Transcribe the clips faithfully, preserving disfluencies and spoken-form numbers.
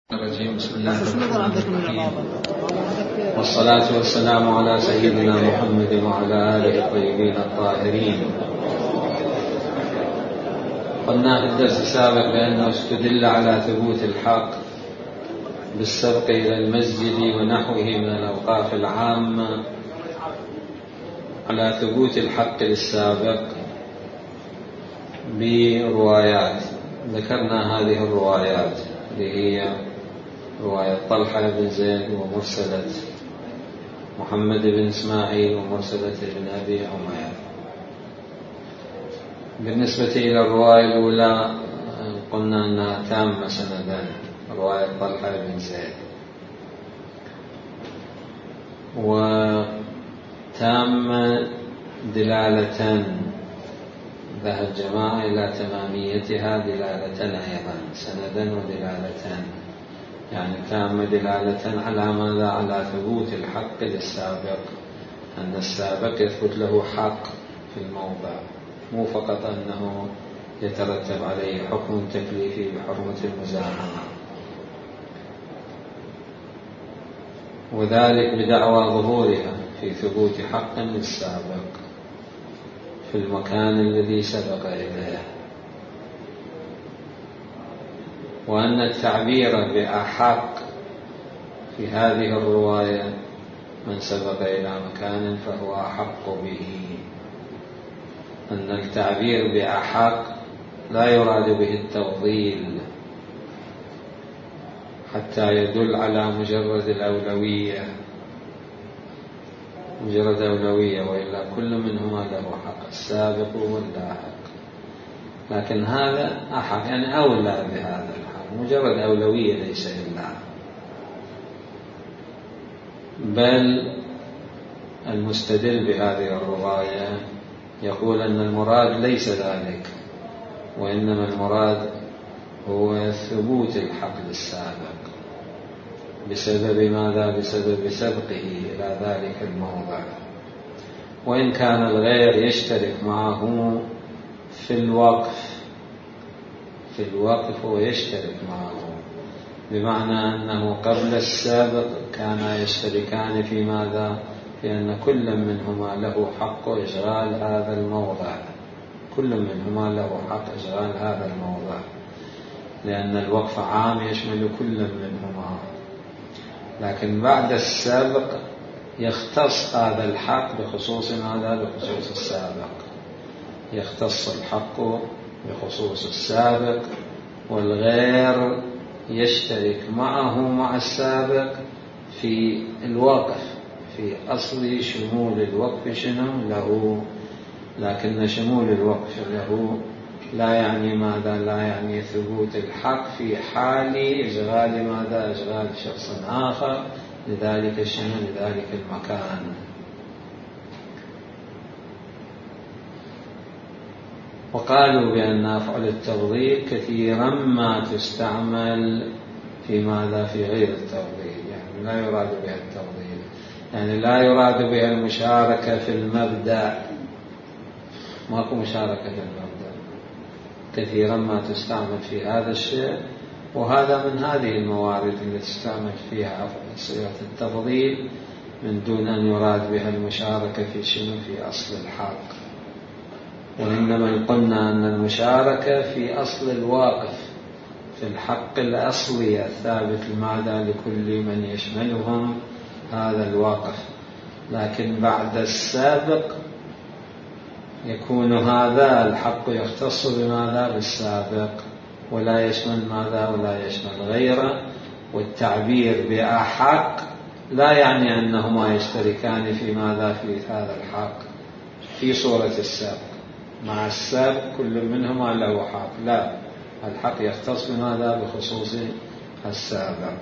الرجيم. بسم الله الرحمن الرحيم، والصلاة والسلام على سيدنا محمد وعلى آله الطيبين الطاهرين. قلنا في الدرس السابق بأنه استدل على ثبوت الحق بالسبق إلى المسجد ونحوه من الأوقاف العامة على ثبوت الحق للسابق بروايات. ذكرنا هذه الروايات اللي هي رواية طلحة بن زيد ومرسلة محمد بن إسماعيل ومرسلة بن أبي عمير. بالنسبة إلى الرواية الأولى قلنا أنها تامة سندان، رواية طلحة بن زيد، وتامة دلالة ذهب جماعة إلى تماميتها دلالة أيضا، سندا ودلالة، يعني تامة دلالة على ماذا؟ على ثبوت الحق للسابق، أن السابق يثبت له حق في الموضع، مو فقط أنه يترتب عليه حكم تكليفي بحرمة المزاحمة، وذلك بدعوى ظهورها في ثبوت حق للسابق في المكان الذي سبق إليه، وأن التعبير بأحق في هذه الرواية من سبق إلى مكان فهو أحق به، أن التعبير بأحق لا يراد به التفضيل حتى يدل على مجرد الأولوية، مجرد أولوية، وإلا كل منهما له حق، السابق واللاحق، لكن هذا أحق يعني أولى بهذا الحق، مجرد أولوية ليس إلا. بل المستدل بهذه الرواية يقول أن المراد ليس ذلك، وإنما المراد هو ثبوت الحق للسابق بسبب ماذا؟ بسبب سبقه إلى ذلك الموضع، وإن كان الغير يشترك معه في الوقف، في الوقف هو يشترك معه، بمعنى أنه قبل السابق كانا يشتركان في ماذا؟ في أن كل منهما له حق إشغال هذا الموضع، كل منهما له حق إشغال هذا الموضع، لأن الوقف عام يشمل كل منهما، لكن بعد السابق يختص هذا الحق بخصوص ماذا؟ بخصوص السابق، يختص الحق بخصوص السابق، والغير يشترك معه مع السابق في الوقف، في أصل شمول الوقف شنو له، لكن شمول الوقف له لا يعني ماذا؟ لا يعني ثبوت الحق في حال إشغال ماذا؟ إشغال شخص آخر لذلك الشنو، لذلك المكان. وقالوا بأن أفعل التفضيل كثيرا ما تستعمل في ماذا؟ في غير التفضيل، يعني لا يراد بها التفضيل، يعني لا يراد بها المشاركة في المبدأ، ماكو مشاركة في المبدأ، كثيرا ما تستعمل في هذا الشيء، وهذا من هذه الموارد التي تستعمل فيها صيغة التفضيل من دون أن يراد بها المشاركة في شنو؟ في أصل الحق، وإنما قلنا أن المشاركة في أصل الواقف، في الحق الأصلي الثابت لماذا؟ لكل من يشملهم هذا الواقف، لكن بعد السابق يكون هذا الحق يختص بماذا؟ بالسابق، ولا يشمل ماذا؟ ولا يشمل غيره، والتعبير بأحق لا يعني أنهما يشتركان في ماذا؟ في هذا الحق في صورة السابق، مع السابق كل منهما له حق، لا، الحق يختص بماذا؟ بخصوص السابق.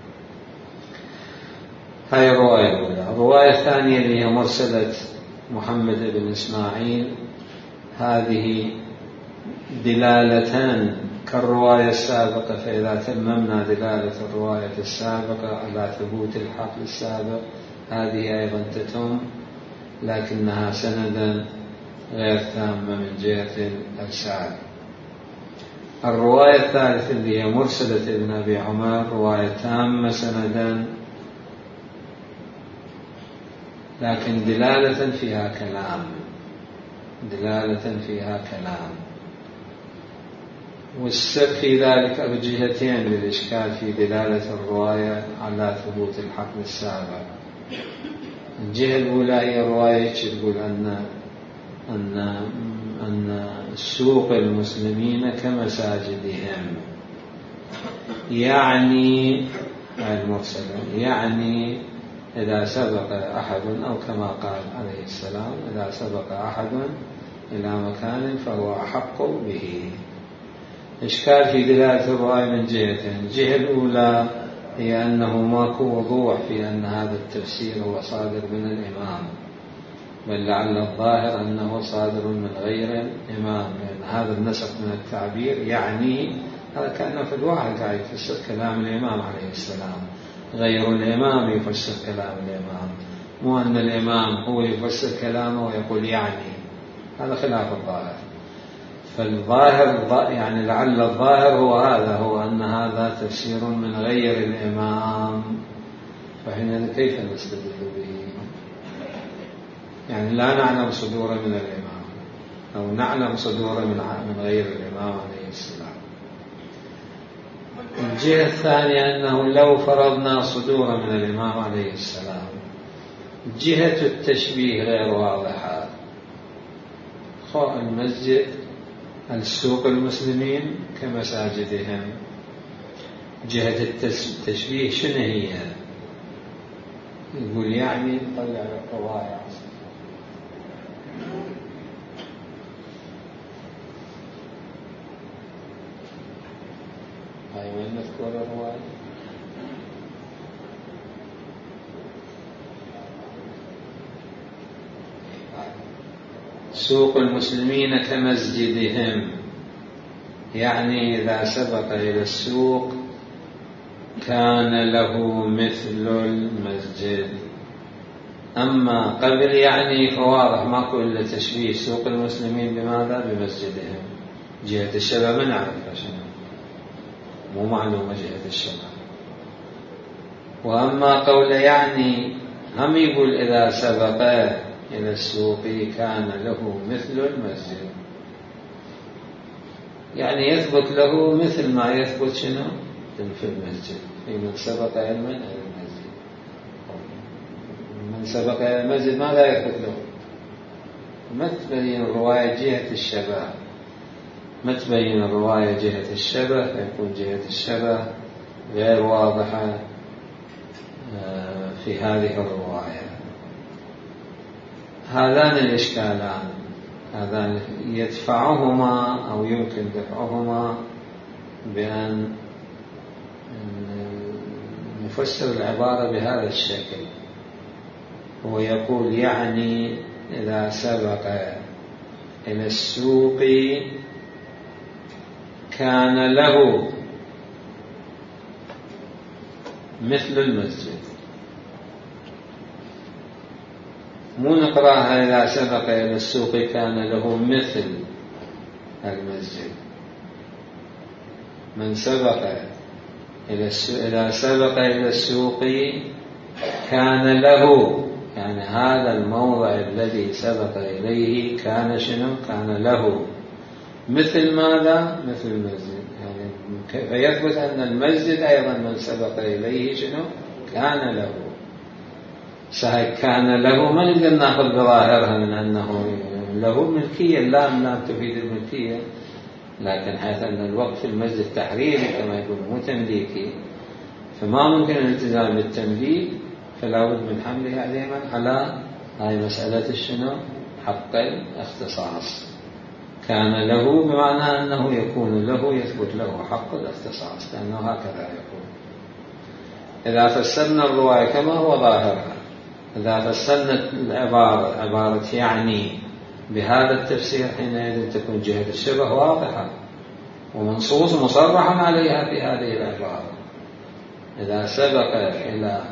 هذه الرواية الأولى. الرواية الثانية اللي هي مرسلة محمد بن إسماعيل، هذه دلالتان كالرواية السابقة، فإذا تممنا دلالة الرواية السابقة على ثبوت الحق للسابق هذه أيضا تتم، لكنها سندا غير تامة من جهة الإرسال. الرواية الثالثة اللي هي مرسلة ابن أبي عمر رواية تامة سندا لكن دلالة فيها كلام، دلالة فيها كلام. والسر في ذلك بجهتين للإشكال في دلالة الرواية على ثبوت الحكم السابق. الجهة الأولى هي رواية تقول أن أن أن سوق المسلمين كمساجدهم، يعني المرسلة يعني إذا سبق أحد أو كما قال عليه السلام إذا سبق أحد إلى مكان فهو أحق به. إشكال في دلالة الرواية من جهتين. الجهة الأولى هي أنه ماكو وضوح في أن هذا التفسير هو صادر من الإمام، بل لعل الظاهر أنه صادر من غير الإمام، لأن هذا النسق من التعبير يعني هذا كأنه في الواحد قاعد يفسر كلام الإمام عليه السلام، غير الإمام يفسر كلام الإمام، مو أن الإمام هو يفسر كلامه ويقول يعني، هذا خلاف الظاهر. فالظاهر يعني لعل الظاهر هو هذا، هو أن هذا تفسير من غير الإمام، فحينئذ كيف نستدل به؟ يعني لا نعلم صدوره من الإمام أو نعلم صدوره من غير الإمام عليه السلام. الجهة الثانية أنه لو فرضنا صدوره من الإمام عليه السلام جهة التشبيه غير واضحة. المسجد السوق المسلمين كمساجدهم، جهة التشبيه شنو هي؟ يقول يعني نطلع الرواية هاي وين نذكر الرواية؟ سوق المسلمين كمسجدهم، يعني إذا سبق إلى السوق كان له مثل المسجد. أما قبل يعني فواضح ماكو إلا تشبيه سوق المسلمين بماذا؟ بمسجدهم. جهة الشبه ما نعرفها شنو، مو معلومة جهة الشبه. وأما قول يعني هم يقول إذا سبق إلى السوق كان له مثل المسجد، يعني يثبت له مثل ما يثبت شنو في المسجد، في من سبق علما إلى المسجد. من سبق إلى المسجد ماذا يثبت له؟ ما تبين الرواية جهة الشبه، ما تبين الرواية جهة الشبه، فيكون جهة الشبه غير واضحة في هذه الرواية. هذان الإشكالان هذان يدفعهما أو يمكن دفعهما بأن نفسر العبارة بهذا الشكل. هو يقول يعني إذا سبق إلى السوق كان له مثل المسجد، مو نقراها إذا سبق إلى السوق كان له مثل المسجد. من سبق إلى إذا سبق إلى السوق كان له، يعني هذا الموضع الذي سبق إليه كان شنو؟ كان له مثل ماذا؟ مثل المسجد. يعني فيثبت أن المسجد أيضا من سبق إليه شنو؟ كان له. صحيح كان له ما نقدر ناخذ بظاهرها من أنه له ملكية، اللام لام تفيد الملكية، لكن حيث أن الوقف في المسجد تحريري كما يقول مو تمليكي، فما ممكن الالتزام بالتمليك، فلا بد من حملها دائما على هاي مسألة الشنو؟ حق الاختصاص. كان له بمعنى أنه يكون له، يثبت له حق الاختصاص، لأنه هكذا يكون. إذا فسرنا الرواية كما هو ظاهرها، إذا فسرنا العبارة عبارة يعني بهذا التفسير، حينئذ تكون جهة الشبه واضحة ومنصوص مصرحا عليها في هذه العبارة. إذا سبق إلى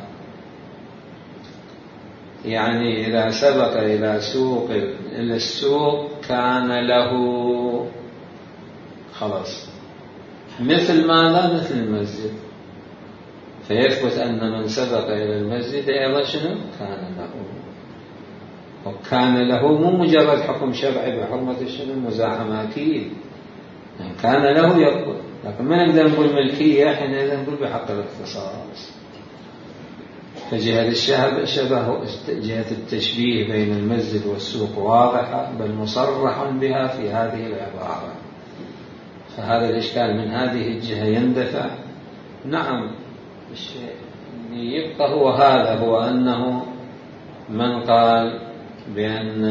يعني إذا سبق إلى سوق إلى السوق كان له، خلاص مثل ماذا؟ مثل المسجد، فيثبت أن من سبق إلى المسجد أيضا شنو؟ كان له، وكان له مو مجرد حكم شرعي بحرمة شنو؟ المزاحمة، أكيد يعني كان له يقبل، لكن ما نقدر نقول ملكية، حينئذ نقول بحق الاختصاص. فجهة الشبه جهة التشبيه بين المسجد والسوق واضحة، بل مصرح بها في هذه العبارة، فهذا الإشكال من هذه الجهة يندفع. نعم، الشيء اللي يبقى هو هذا، هو أنه من قال بأن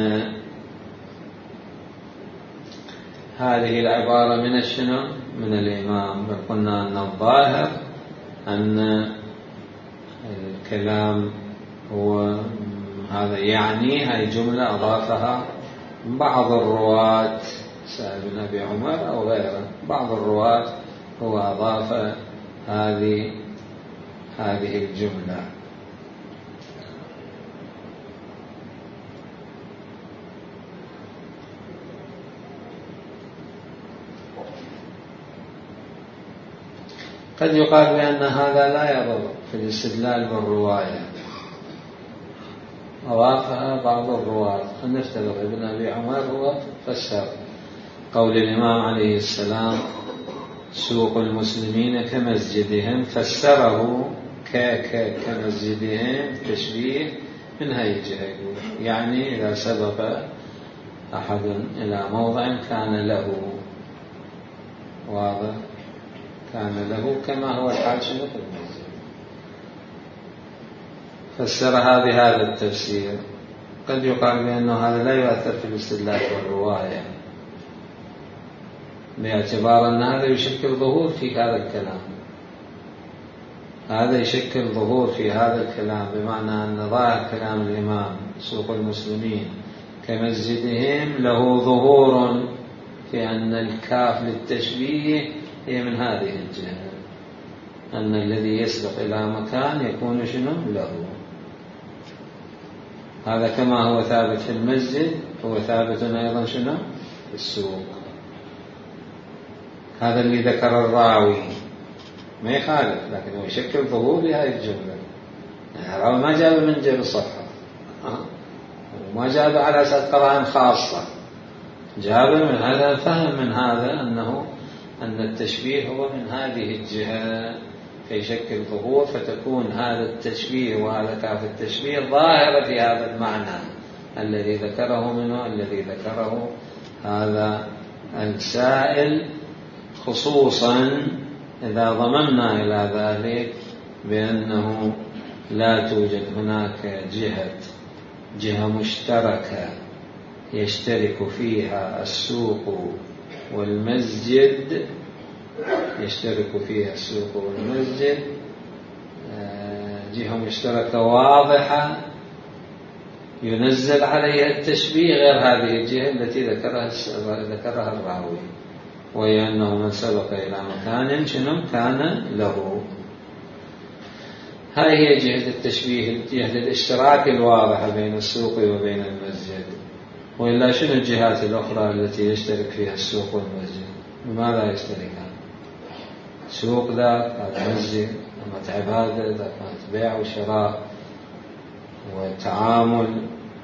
هذه العبارة من الشنو؟ من الإمام، بل قلنا أن الظاهر أن الكلام هو هذا، يعني هاي جملة أضافها بعض الرواة، سعد بن أبي عمر أو غيره، بعض الرواة هو أضاف هذه هذه الجملة. قد يقال بأن هذا لا يضر في الاستدلال بالرواية، أضافها بعض الرواة. فنفترض ابن أبي عمر هو فسر قول الإمام عليه السلام سوق المسلمين كمسجدهم، فسره كمسجدهم تشبيه من هذه الجهة، يعني إذا سبق أحد إلى موضع كان له، واضح، كان له كما هو الحال شنو في المسجد، فسرها بهذا التفسير. قد يقال بأنه هذا لا يؤثر في الاستدلال والرواية، باعتبار أن هذا يشكل ظهور في هذا الكلام، هذا يشكل ظهور في هذا الكلام، بمعنى أن ظاهر كلام الإمام سوق المسلمين كمسجدهم له ظهور في أن الكاف للتشبيه هي من هذه الجهة، أن الذي يسبق إلى مكان يكون شنو له. هذا كما هو ثابت في المسجد هو ثابت أيضا شنو في السوق. هذا اللي ذكر الراوي ما يخالف، لكن هو يشكل ظهور لهذه الجملة، يعني الراوي ما جاب من جهة الصحة، وما جاب على أساس قرائن خاصة، جاب من هذا، فهم من هذا أنه أن التشبيه هو من هذه الجهة، فيشكل ظهور، فتكون هذا التشبيه وهذا كاف التشبيه ظاهرة في هذا المعنى الذي ذكره منه الذي ذكره هذا السائل، خصوصا إذا ضمننا إلى ذلك بأنه لا توجد هناك جهة جهة مشتركة يشترك فيها السوق والمسجد، يشترك فيها السوق والمسجد جهة مشتركة واضحة ينزل عليها التشبيه، غير هذه الجهة التي ذكرها ذكرها الراوي، وهي أنه من سبق إلى مكان شنو كان له. هذه هي جهة التشبيه، جهة الاشتراك الواضحة بين السوق وبين المسجد. وإلا شنو الجهات الأخرى التي يشترك فيها السوق والمسجد؟ بماذا يشتركان؟ سوق ذاك، هذا مسجد، متعب هذا ذاك، بيع وشراء وتعامل.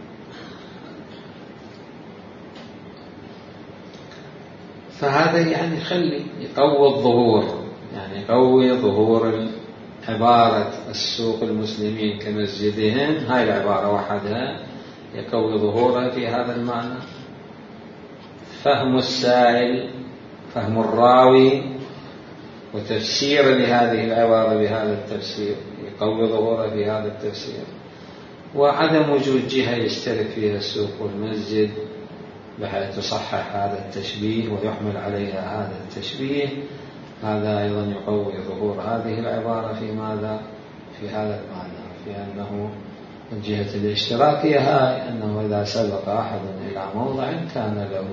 فهذا يعني يخلي يقوي الظهور، يعني يقوي ظهور عبارة السوق المسلمين كمسجدهم، هاي العبارة وحدها يقوي ظهورها في هذا المعنى. فهم السائل، فهم الراوي وتفسير لهذه العبارة بهذا التفسير يقوي ظهورها في هذا التفسير. وعدم وجود جهة يشترك فيها السوق والمسجد بحيث تصحح هذا التشبيه ويحمل عليها هذا التشبيه، هذا أيضا يقوي ظهور هذه العبارة في ماذا؟ في هذا المعنى، في أنه الجهة الاشتراكية هاي أنه إذا سبق أحد إلى موضع كان له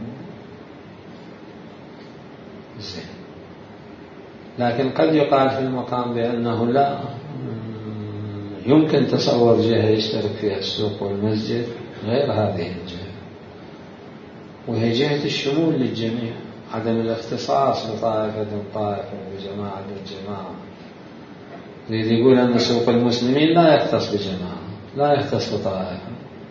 زين. لكن قد يقال في المقام بأنه لا يمكن تصور جهة يشترك فيها السوق والمسجد غير هذه الجهة، وهي جهة الشمول للجميع، عدم الاختصاص بطائفة طائفة وجماعة جماعة. يريد يقول أن سوق المسلمين لا يختص بجماعة، لا يختص بطائفة،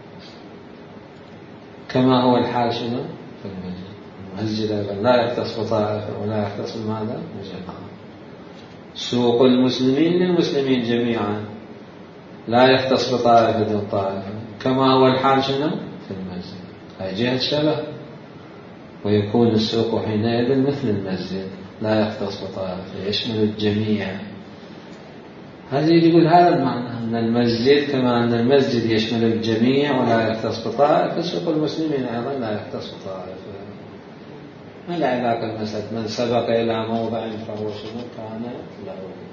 كما هو الحال شنو في المسجد. المسجد أيضا لا يختص بطائفة ولا يختص بماذا؟ بجماعة. سوق المسلمين للمسلمين جميعا، لا يختص بطائفة طائفة، كما هو الحال شنو في المسجد. هاي جهة شبه، ويكون السوق حينئذ مثل المسجد لا يختص بطائفة، يشمل الجميع. هذا يقول هذا المعنى، أن المسجد كما أن المسجد يشمل الجميع ولا يختص بطائفة، سوق المسلمين أيضا لا يختص بطائفة. ما العلاقة المسألة؟ من سبق إلى موضع فهو شنو كان له.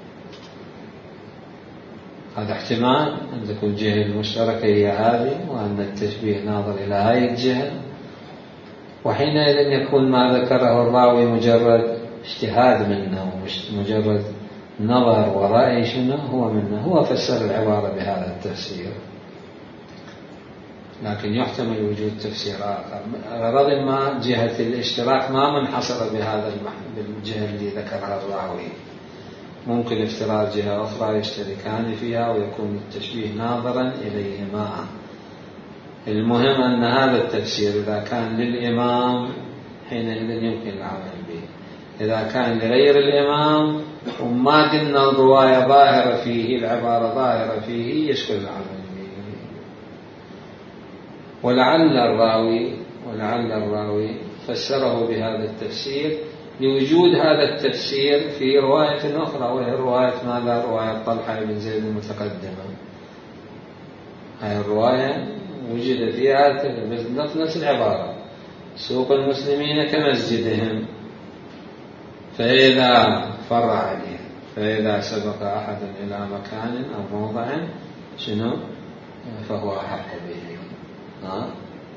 هذا احتمال أن تكون الجهة المشتركة هي هذه، وأن التشبيه ناظر إلى هذه الجهة، وحينئذ يكون ما ذكره الراوي مجرد اجتهاد منه ومجرد نظر ورأي شنو هو منه، هو فسر العبارة بهذا التفسير. لكن يحتمل وجود تفسير آخر، رغم ما جهة الاشتراك ما منحصرة بهذا بالجهة اللي ذكرها الراوي، ممكن افتراض جهة أخرى يشتركان فيها ويكون التشبيه ناظرا إليهما. المهم أن هذا التفسير إذا كان للإمام حينئذ يمكن العمل به، إذا كان لغير الإمام وما قلنا الرواية ظاهرة فيه، العبارة ظاهرة فيه، يشكل العمل به. ولعل الراوي ولعل الراوي فسره بهذا التفسير لوجود هذا التفسير في رواية أخرى، وهي رواية ماذا؟ رواية طلحة بن زيد المتقدمة. هذه الرواية وجد فيها نفس العبارة: سوق المسلمين كمسجدهم، فإذا فرع عليه، فإذا سبق أحد إلى مكان أو موضع شنو فهو أحق به. ها؟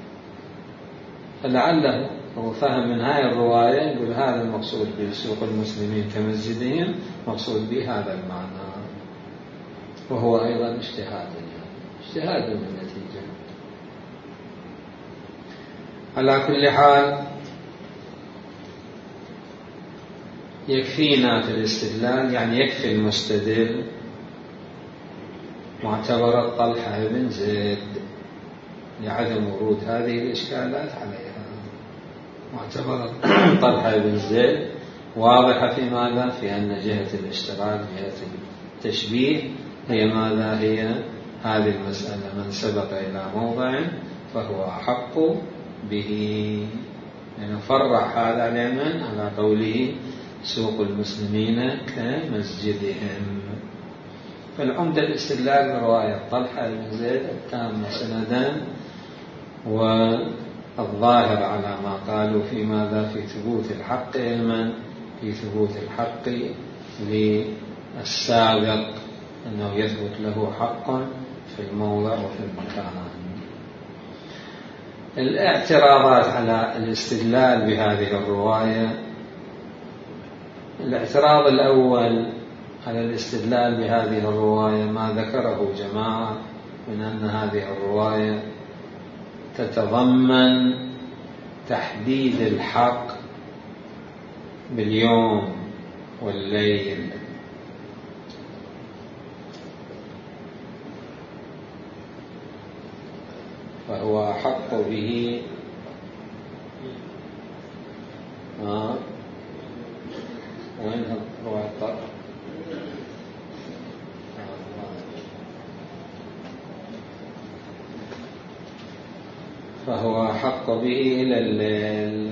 فلعله هو فهم من هاي الرواية يقول هذا المقصود بسوق المسلمين كمسجدهم، مقصود به هذا المعنى، وهو أيضا اجتهاد، اجتهاد من النتيجة. على كل حال يكفينا في الاستدلال، يعني يكفي المستدل معتبرة طلحة بن زيد لعدم ورود هذه الإشكالات عليها. معتبرة طلحة بن زيد واضحة في ماذا؟ في أن جهة الاشتراك، جهة التشبيه هي ماذا؟ هي هذه المسألة: من سبق إلى موضع فهو أحق به. يعني فرع هذا علما على قوله سوق المسلمين كمسجدهم. فالعمدة الاستدلال برواية طلحة بن زيد التامة سندا، والظاهر على ما قالوا في ماذا؟ في ثبوت الحق علما، في ثبوت الحق للسابق أنه يثبت له حق في الموضع وفي المكان. الاعتراضات على الاستدلال بهذه الرواية: الاعتراض الأول على الاستدلال بهذه الرواية ما ذكره جماعة من أن هذه الرواية تتضمن تحديد الحق باليوم والليل، فهو أحق به. آه. وين رواية طلحة؟ فهو أحق به إلى الليل.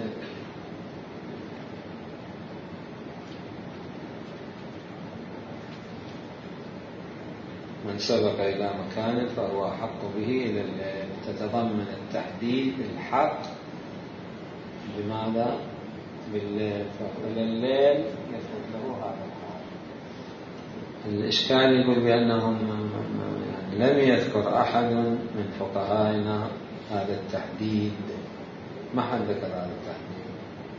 من سبق إلى مكان فهو أحق به إلى الليل، تتضمن التحديد الحق بماذا؟ بالليل، فإلى الليل يثبت له هذا الحق. الإشكال يقول بأنهم لم يذكر أحد من فقهائنا هذا التحديد، ما حد ذكر هذا التحديد.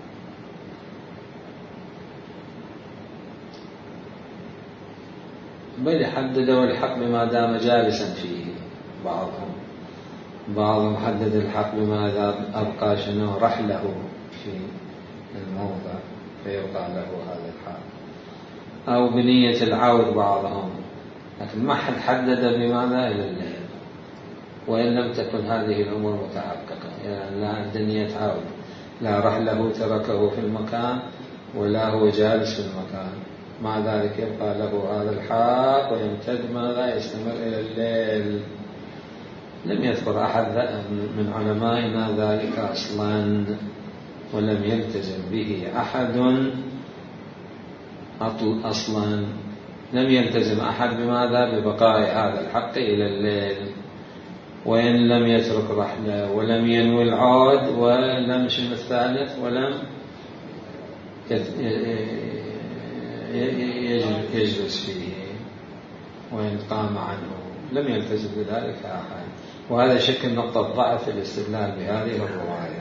بل حددوا الحق بما دام جالسا فيه. بعضهم بعضهم حدد الحق بما دام أبقى شنو رحله في الموضع فيبقى له هذا الحق، أو بنية العود بعضهم، لكن ما حد حدد بماذا إلى الليل، وإن لم تكن هذه الأمور متحققة، يعني لا عنده نية عود، لا رحله تركه في المكان ولا هو جالس في المكان، مع ذلك يبقى له هذا الحق ويمتد ماذا يستمر إلى الليل. لم يذكر أحد من علمائنا ذلك أصلا، ولم يلتزم به أحد أصلا، لم يلتزم أحد بماذا ببقاء هذا الحق إلى الليل، وإن لم يترك رحلة ولم ينوي العود ولم شم الثالث ولم يجلس فيه وإن قام عنه، لم يلتزم بذلك أحد. وهذا شكل نقطة ضعف في الاستدلال بهذه الرواية.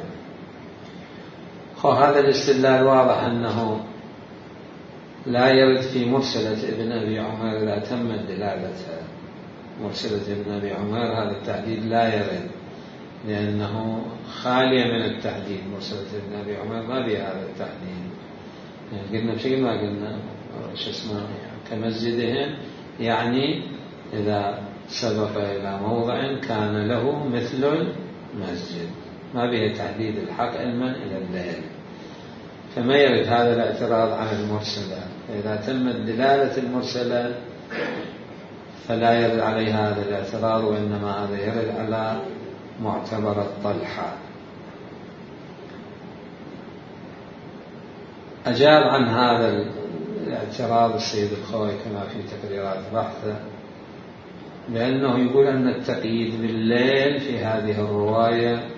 هذا الاستدلال واضح أنه لا يرد في مرسلة ابن أبي عمر إذا تمت دلالتها. مرسلة ابن أبي عمر هذا التحديد لا يرد، لأنه خالية من التحديد. مرسلة ابن أبي عمر ما بها هذا التحديد، يعني قلنا بشيء ما قلنا شو اسمه كمسجدهم، يعني إذا سبق إلى موضع كان له مثل المسجد، ما به تحديد الحق علما إلى الليل، فما يرد هذا الاعتراض على المرسلة. إذا تمت دلالة المرسلة فلا يرد عليها هذا الاعتراض، وإنما هذا يرد على معتبر الطلحة. أجاب عن هذا الاعتراض السيد الخوي كما في تقريرات بحثه بأنه يقول أن التقييد بالليل في هذه الرواية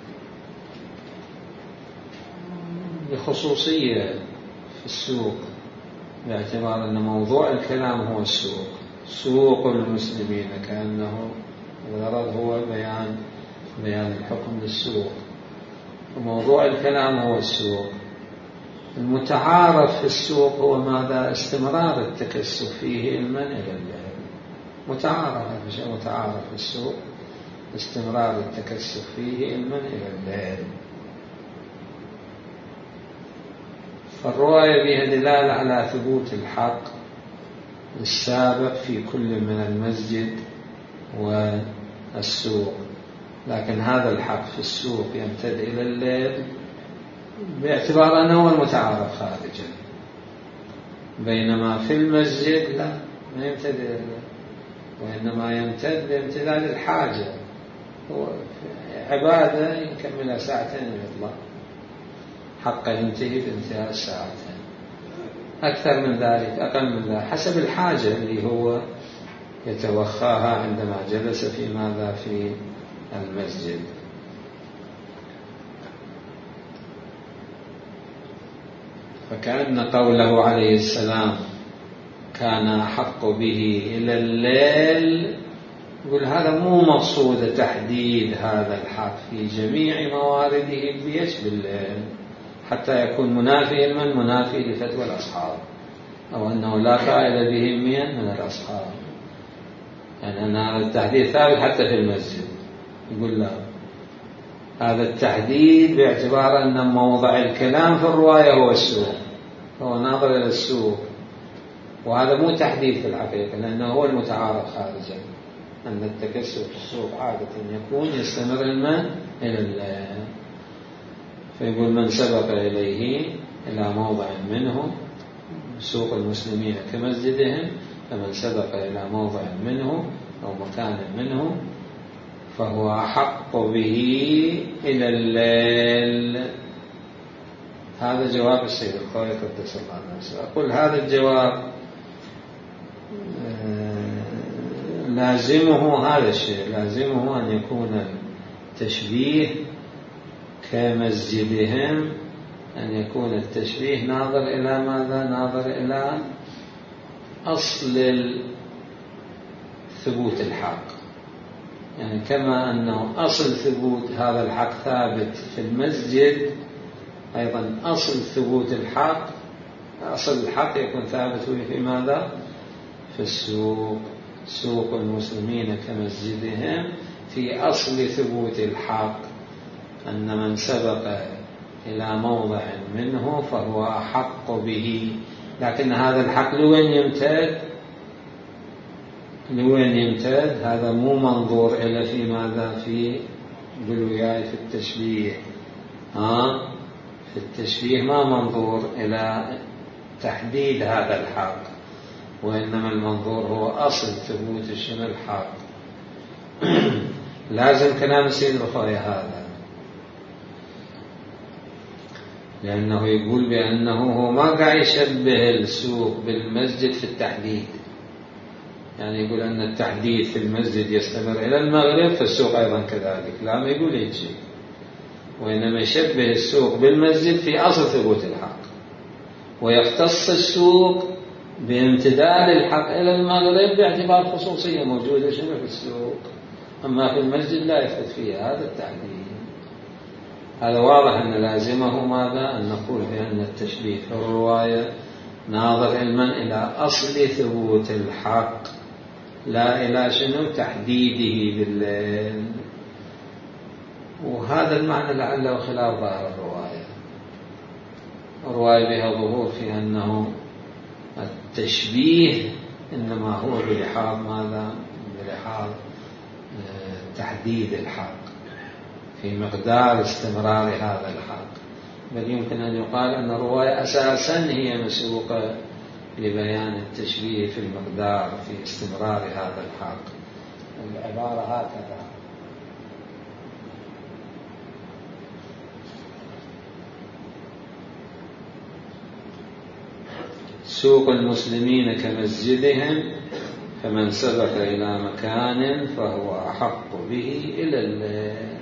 بخصوصية في السوق، باعتبار أن موضوع الكلام هو السوق، سوق المسلمين، كأنه الغرض هو بيان بيان الحكم للسوق، وموضوع الكلام هو السوق. المتعارف في السوق هو ماذا؟ استمرار التكسب فيه علما إلى الليل. متعارف، هذا شيء متعارف في السوق، استمرار التكسب فيه علما إلى الليل. فالرواية بها دلالة على ثبوت الحق السابق في كل من المسجد والسوق، لكن هذا الحق في السوق يمتد إلى الليل باعتبار أنه هو المتعارف خارجا، بينما في المسجد لا، ما يمتد إلى الليل، وإنما يمتد بامتداد الحاجة. هو عبادة يكملها ساعتين ويطلع، حقه ينتهي بانتهاء الساعتين، أكثر من ذلك أقل من ذلك حسب الحاجة اللي هو يتوخاها عندما جلس في ماذا في المسجد. فكأن قوله عليه السلام كان أحق به إلى الليل، يقول هذا مو مقصود تحديد هذا الحق في جميع موارده بيش بالليل حتى يكون منافي من منافي لفتوى الأصحاب، أو أنه لا قائل به من الأصحاب، يعني أن هذا التحديد ثابت حتى في المسجد. يقول لا، هذا التحديد باعتبار أن موضع الكلام في الرواية هو السوق، هو ناظر إلى السوق، وهذا مو تحديد في الحقيقة، لأنه هو المتعارف خارجا أن التكسب في السوق عادة يكون يستمر الماء إلى الليل. فيقول من سبق إليه إلى موضع منه، سوق المسلمين كمسجدهم، فمن سبق إلى موضع منه أو مكان منه فهو أحق به إلى الليل. هذا جواب السيد الخوي قدس الله نفسه. أقول هذا الجواب لازمه هذا الشيء، لازمه أن يكون التشبيه كمسجدهم، أن يكون التشبيه ناظر إلى ماذا؟ ناظر إلى أصل ثبوت الحق، يعني كما أنه أصل ثبوت هذا الحق ثابت في المسجد، أيضا أصل ثبوت الحق، أصل الحق يكون ثابت في ماذا؟ في السوق، سوق المسلمين كمسجدهم، في أصل ثبوت الحق أن من سبق إلى موضع منه فهو أحق به. لكن هذا الحق لوين يمتد؟ لوين يمتد؟ هذا مو منظور إلى في ماذا في بالوياي في التشبيه. ها في التشبيه ما منظور إلى تحديد هذا الحق، وإنما المنظور هو أصل ثبوت شنو الحق. لازم كلام سيد الرفاعي هذا، لأنه يقول بأنه هو ما قاعد يشبه السوق بالمسجد في التحديد، يعني يقول أن التحديد في المسجد يستمر إلى المغرب فالسوق أيضا كذلك، لا ما يقول هيك شيء، وإنما يشبه السوق بالمسجد في أصل ثبوت الحق، ويختص السوق بامتداد الحق إلى المغرب باعتبار خصوصية موجودة شنو في السوق، أما في المسجد لا يثبت فيها هذا التحديد. هذا واضح أن لازمه ماذا؟ أن نقول بأن التشبيه في الرواية ناظر علما إلى أصل ثبوت الحق، لا إلى شنو تحديده بالليل. وهذا المعنى لعله خلاف ظاهر الرواية. الرواية بها ظهور في أنه التشبيه إنما هو بلحاظ ماذا؟ بلحاظ تحديد الحق في مقدار استمرار هذا الحق، بل يمكن أن يقال أن الرواية أساسا هي مسوقة لبيان التشبيه في المقدار في استمرار هذا الحق. العبارة هكذا: سوق المسلمين كمسجدهم، فمن سبق إلى مكان فهو أحق به إلى الليل.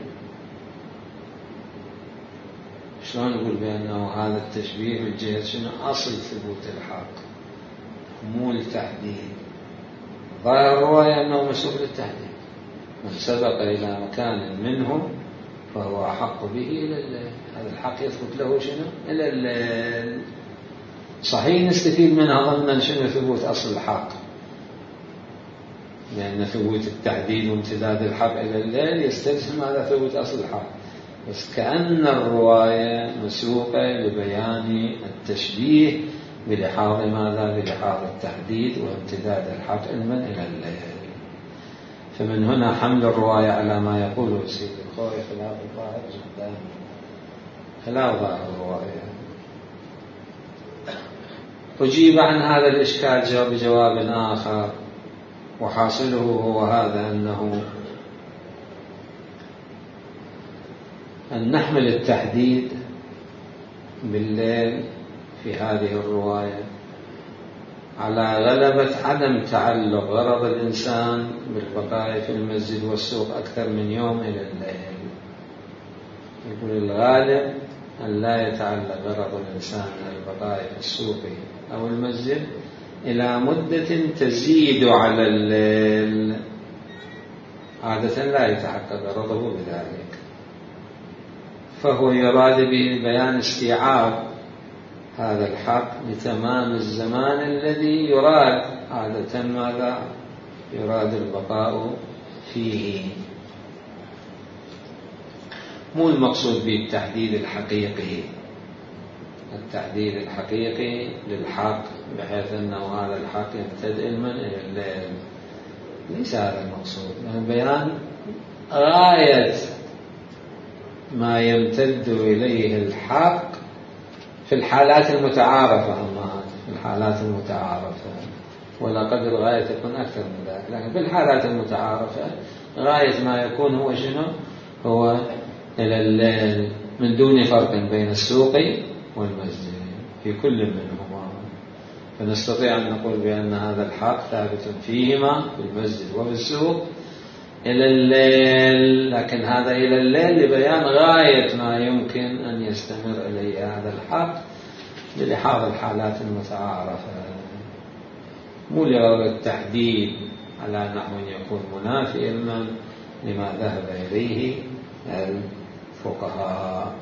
شلون نقول بأنه هذا التشبيه من جهة شنو؟ أصل ثبوت الحق مو التحديد. ظاهر الرواية أنه مسوق للتحديد، من سبق إلى مكان منه فهو أحق به إلى الليل، هذا الحق يثبت له شنو؟ إلى الليل. صحيح نستفيد منها ضمن شنو؟ ثبوت أصل الحق، لأن ثبوت التحديد وامتداد الحق إلى الليل يستلزم هذا ثبوت أصل الحق، بس كأن الرواية مسوقة لبيان التشبيه بلحاظ ماذا؟ بلحاظ التحديد وامتداد الحق علما إلى الليل. فمن هنا حمل الرواية على ما يقوله سيد الخوي خلاف الظاهر جدا، خلاف ظاهر الرواية. أجيب عن هذا الإشكال جواب بجواب آخر، وحاصله هو هذا: أنه أن نحمل التحديد بالليل في هذه الرواية على غلبة عدم تعلق غرض الإنسان بالبقاء في المسجد والسوق أكثر من يوم إلى الليل. يقول الغالب أن لا يتعلق غرض الإنسان بالبقاء في السوق أو المسجد إلى مدة تزيد على الليل، عادة لا يتحقق غرضه بذلك، فهو يراد به بيان استيعاب هذا الحق لتمام الزمان الذي يراد، عادة ماذا؟ يراد البقاء فيه. مو المقصود بالتحديد الحقيقي، التحديد الحقيقي للحق بحيث أنه هذا الحق يمتد علما إلى الليل، ليس هذا المقصود، يعني بيان غاية ما يمتد إليه الحق في الحالات المتعارفة، أما في الحالات المتعارفة، ولا قد الغاية تكون أكثر من ذلك، لكن في الحالات المتعارفة غاية ما يكون هو شنو؟ هو إلى الليل، من دون فرق بين السوق والمسجد في كل منهما. فنستطيع أن نقول بأن هذا الحق ثابت فيهما في المسجد وفي السوق إلى الليل، لكن هذا إلى الليل لبيان غاية ما يمكن أن يستمر إليه هذا الحق بلحاظ الحالات المتعارفة، مو لغرض التحديد على نحو يكون منافي علما لما ذهب إليه الفقهاء.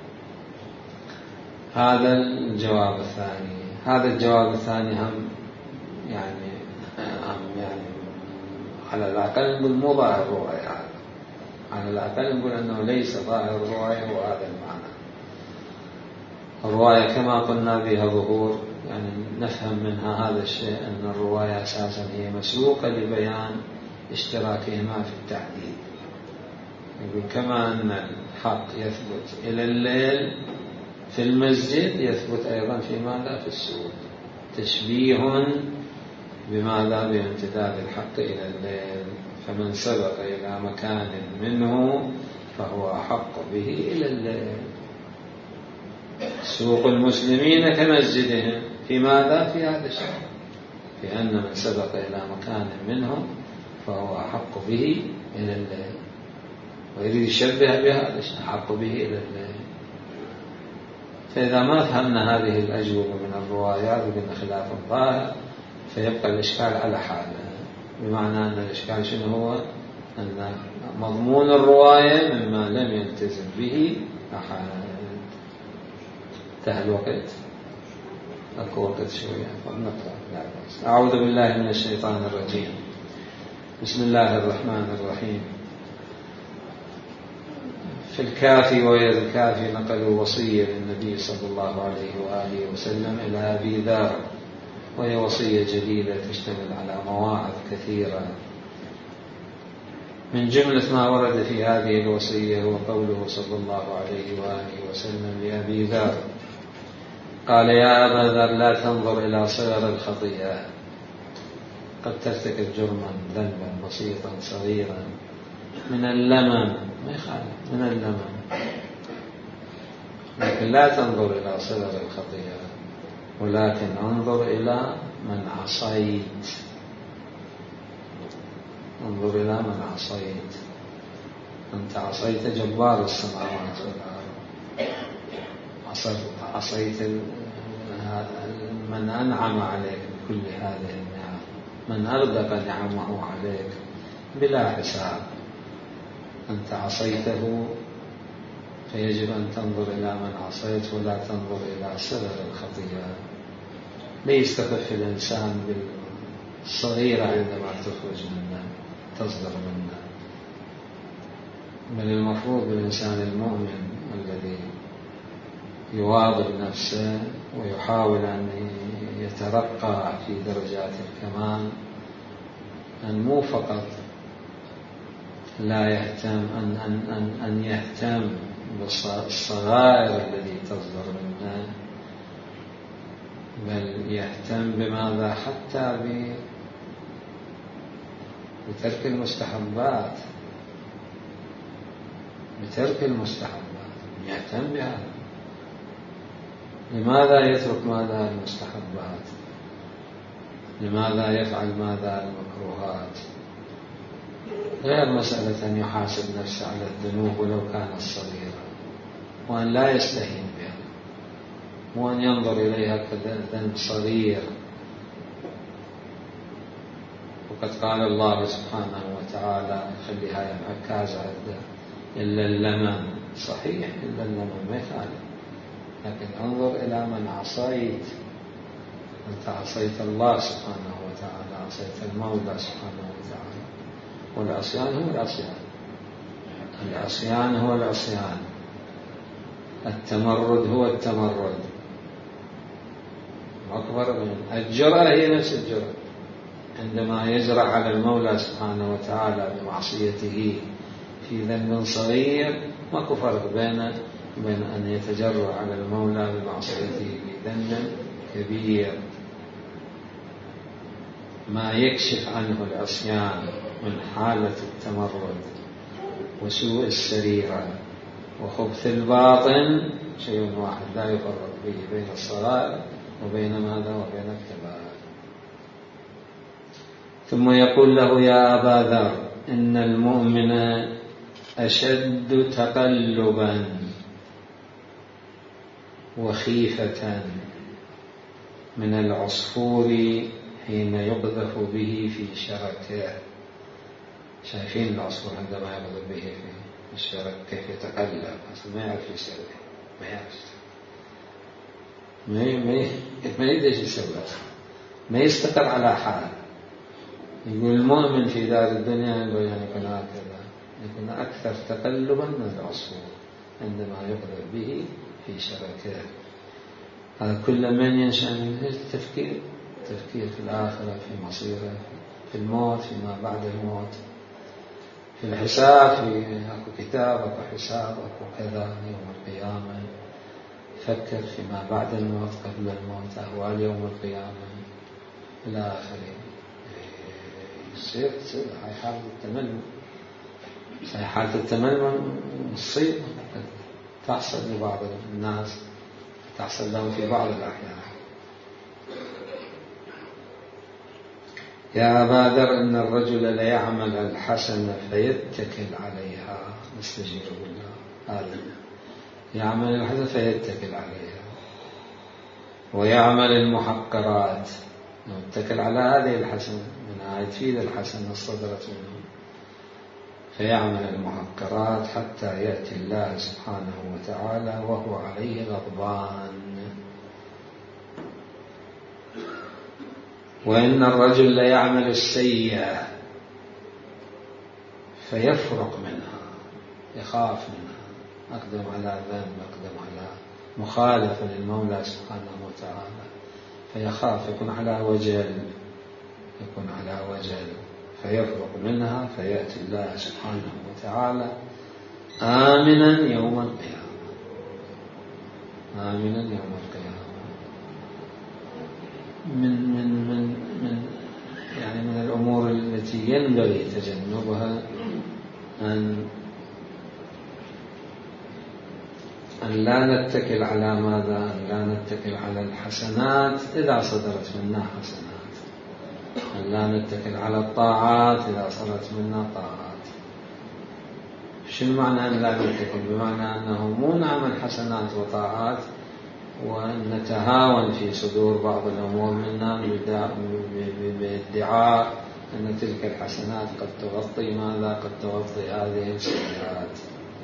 هذا الجواب الثاني. هذا الجواب الثاني هم يعني هم يعني على الأقل نقول مو ظاهر الرواية، على الأقل نقول أنه ليس ظاهر الرواية وهذا المعنى. الرواية كما قلنا بها ظهور، يعني نفهم منها هذا الشيء أن الرواية أساسا هي مسروقة لبيان اشتراكهما في التعديل. يقول كما أن الحق يثبت إلى الليل في المسجد يثبت أيضا في ماذا؟ في السوق. تشبيه بماذا؟ بامتداد الحق إلى الليل، فمن سبق إلى مكان منه فهو أحق به إلى الليل. سوق المسلمين كمسجدهم في ماذا؟ في هذا الشيء، في أن من سبق إلى مكان منهم فهو أحق به إلى الليل، ويريد يشبه بهذا الشيء أحق به إلى الليل. فإذا ما فهمنا هذه الأجوبة من الروايات وقلنا خلاف ظاهر فيبقى الإشكال على حاله، بمعنى أن الإشكال شنو هو؟ أن مضمون الرواية مما لم يلتزم به أحد. انتهى الوقت، أكو وقت شوية فنقرأ. أعوذ بالله من الشيطان الرجيم. بسم الله الرحمن الرحيم. في الكافي وغير الكافي نقلوا وصية للنبي صلى الله عليه وآله وسلم إلى أبي ذر، وهي وصية جديدة تشتمل على مواعظ كثيرة. من جملة ما ورد في هذه الوصية هو قوله صلى الله عليه وآله وسلم لأبي ذر، قال يا أبا ذر لا تنظر إلى صغر الخطيئة، قد ترتكب جرما ذنبا بسيطا صغيرا من اللمم، ما يخالف من اللمم، لكن لا تنظر إلى صغر الخطيئة، ولكن انظر إلى من عصيت، انظر إلى من عصيت. أنت عصيت جبار السماوات والأرض، عصيت من أنعم عليك بكل هذه النعم، من أرزق نعمه عليك بلا حساب، أنت عصيته، فيجب أن تنظر إلى من عصيت ولا تنظر إلى صغر الخطيئة. ليستخف الإنسان بالصغيرة عندما تخرج منه تصدر منه، بل المفروض بالإنسان المؤمن الذي يواظب نفسه ويحاول أن يترقى في درجات الكمال أن مو فقط لا يهتم أن, أن, أن, أن يهتم بالصغائر التي تصدر منه، بل يهتم بماذا؟ حتى بترك المستحبات، بترك المستحبات يهتم بها. لماذا يترك ماذا؟ المستحبات. لماذا يفعل ماذا؟ المكروهات. غير مسألة أن يحاسب نفسه على الذنوب ولو كانت صغيرة، وأن لا يستهين بها، وأن ينظر إليها كذنب صغير. وقد قال الله سبحانه وتعالى خليها عكازة إلا اللمم، صحيح إلا اللمم ما يخالف، لكن انظر إلى من عصيت. أنت عصيت الله سبحانه وتعالى، عصيت المولى سبحانه وتعالى، والعصيان هو العصيان، العصيان هو العصيان، التمرد هو التمرد، أكبر من الجرأة هي نفس الجرأة. عندما يجرأ على المولى سبحانه وتعالى بمعصيته في ذنب صغير، ماكو فرق بين بين أن يتجرأ على المولى بمعصيته في ذنب كبير. ما يكشف عنه العصيان من حالة التمرد وسوء السريرة وخبث الباطن شيء واحد لا يفرق به بين الصغائر وبين ماذا؟ وبين الكبائر. ثم يقول له يا أبا ذر إن المؤمن أشد تقلبا وخيفة من العصفور حين يقذف به في شركه. شايفين العصفور عندما يقذف به في الشرك كيف يتقلب، ما يعرف يسوي، ما يعرف ما ما ما يدري ايش يسوي، ما يستقر على حال. يقول المؤمن في دار الدنيا يقول يعني يكون هكذا، يكون أكثر تقلبا من العصفور عندما يقذف به في شركه. هذا كل من ينشأ منه التفكير التفكير في الآخرة، في مصيره، في الموت، فيما بعد الموت، في الحساب، في أكو كتاب، أكو حساب، أكو كذا يوم القيامة. فكر فيما بعد الموت، قبل الموت، أهوال يوم القيامة إلى آخره. يصير تصير هاي حالة التململ. هاي حالة التململ مصيبة تحصل لبعض الناس، تحصل لهم في بعض الأحيان. يا أبا ذر إن الرجل ليعمل الحسنة فيتكل عليها، نستجيب بالله. هذا يعمل الحسنة فيتكل عليها، ويعمل المحقرات، يتكل على هذه الحسنة منها تفيد الحسنة الصدرة منه، فيعمل المحقرات حتى يأتي الله سبحانه وتعالى وهو عليه غضبان. وإن الرجل ليعمل السيئة فيفرق منها، يخاف منها، أقدم على ذنب، أقدم على مخالفة للمولى سبحانه وتعالى، فيخاف، يكون على وجل، يكون على وجل، فيفرق منها، فيأتي الله سبحانه وتعالى آمنا يوم القيامة، آمنا يوم القيامة. من من من من يعني من الأمور التي ينبغي تجنبها أن أن لا نتكل على ماذا؟ أن لا نتكل على الحسنات إذا صدرت منا حسنات، أن لا نتكل على الطاعات إذا صدرت منا طاعات. شنو معنى أن لا نتكل؟ بمعنى أنه مو نعمل حسنات وطاعات وأن نتهاون في صدور بعض الأمور منا بادعاء أن تلك الحسنات قد تغطي ماذا؟ قد تغطي هذه السيئات.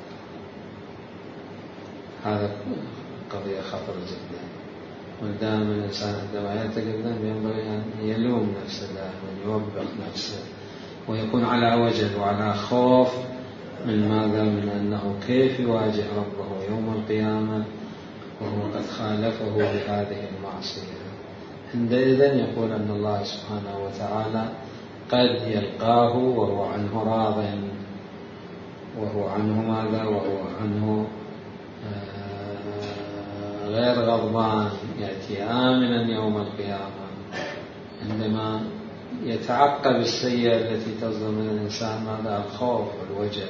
هذا قضية خطر جدا، ودائما الإنسان عندما يتقدم ينبغي أن يلوم نفسه وأن يوبخ نفسه ويكون على وجل وعلى خوف من ماذا؟ من أنه كيف يواجه ربه يوم القيامة وهو قد خالفه بهذه المعصية. عندئذ يقول أن الله سبحانه وتعالى قد يلقاه وهو عنه راض، وهو عنه ماذا؟ وهو عنه غير غضبان، يأتي آمنا يوم القيامة عندما يتعقب السيئة التي تصدر من الإنسان ماذا؟ الخوف والوجل.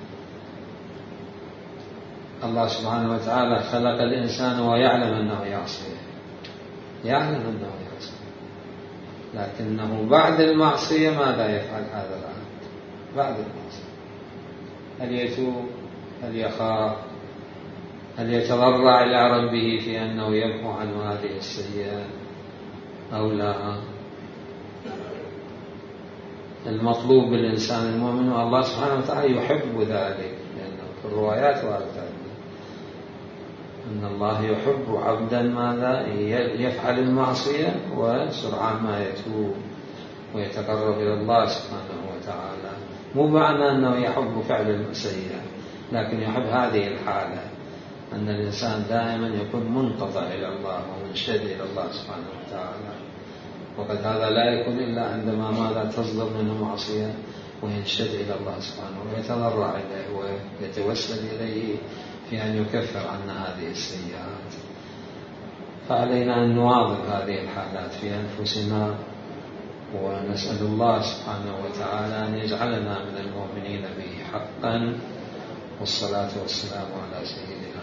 الله سبحانه وتعالى خلق الإنسان ويعلم أنه يعصي، يعلم أنه يعصي، لكنه بعد المعصية ماذا يفعل هذا العبد؟ بعد المعصية هل يتوب؟ هل يخاف؟ هل يتضرع إلى ربه في أنه يمحو عنه هذه السيئة أو لا؟ المطلوب بالإنسان المؤمن، والله سبحانه وتعالى يحب ذلك، لأنه في الروايات واردة أن الله يحب عبدا ماذا؟ يفعل المعصية وسرعان ما يتوب ويتقرب إلى الله سبحانه وتعالى. مو معنى أنه يحب فعل السيئة، لكن يحب هذه الحالة، أن الإنسان دائما يكون منقطع إلى الله ومنشد إلى الله سبحانه وتعالى. وقد هذا لا يكون إلا عندما ماذا؟ تصدر منه معصية وينشد إلى الله سبحانه ويتضرع إليه ويتوسل إليه في أن يكفر عنا هذه السيئات. فعلينا أن نواظب هذه الحالات في أنفسنا، ونسأل الله سبحانه وتعالى أن يجعلنا من المؤمنين به حقا. والصلاة والسلام على سيدنا